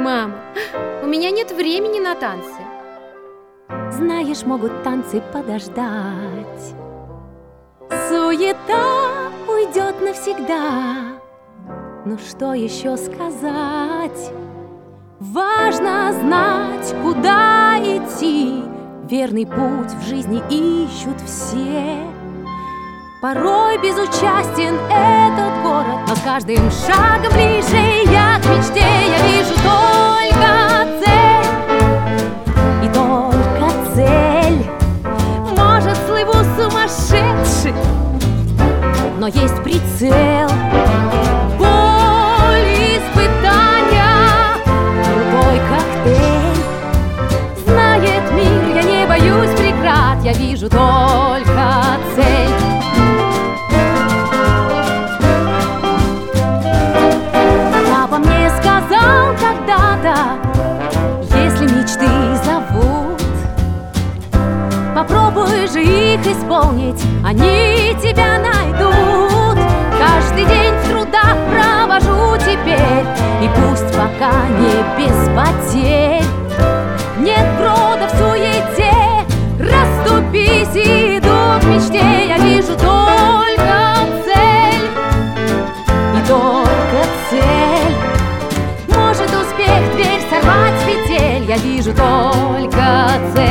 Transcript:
мама, у меня нет времени на танцы. Знаешь, могут танцы подождать. Суета уйдет навсегда. Ну что еще сказать? Важно знать, куда идти. Верный путь в жизни ищут все. Порой безучастен этот город, но с каждым шагом ближе я к мечте. Я вижу только цель, и только цель. Может, слыву сумасшедший, но есть прицел. Боль, испытания, крутой коктейль. Знает мир, я не боюсь преград. Я вижу только цель. Когда-то, если мечты зовут, попробуй же их исполнить, они тебя найдут. Каждый день в трудах провожу теперь, и пусть пока не без потерь. Нет брода в суете, расступись и иду к мечте. Я вижу только цель, и только цель. Может успех дверь сорвать с петель. Я вижу только цель.